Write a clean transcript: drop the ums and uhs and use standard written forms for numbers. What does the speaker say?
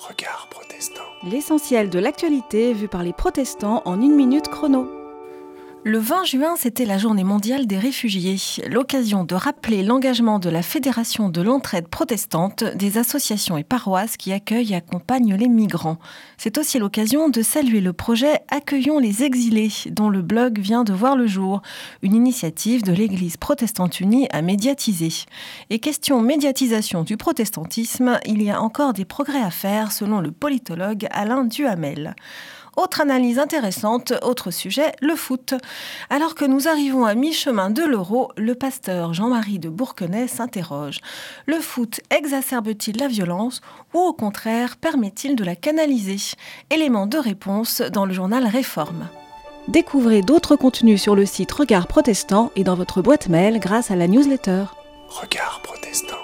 Regard protestant. L'essentiel de l'actualité vu par les protestants en 1 minute chrono. Le 20 juin, c'était la journée mondiale des réfugiés, l'occasion de rappeler l'engagement de la Fédération de l'entraide protestante, des associations et paroisses qui accueillent et accompagnent les migrants. C'est aussi l'occasion de saluer le projet Accueillons les exilés, dont le blog vient de voir le jour, une initiative de l'Église protestante unie à médiatiser. Et question médiatisation du protestantisme, il y a encore des progrès à faire selon le politologue Alain Duhamel. Autre analyse intéressante, autre sujet, le foot. Alors que nous arrivons à mi-chemin de l'Euro, le pasteur Jean-Marie de Bourquenay s'interroge. Le foot exacerbe-t-il la violence ou au contraire permet-il de la canaliser ? Élément de réponse dans le journal Réforme. Découvrez d'autres contenus sur le site Regard Protestant et dans votre boîte mail grâce à la newsletter. Regard protestant.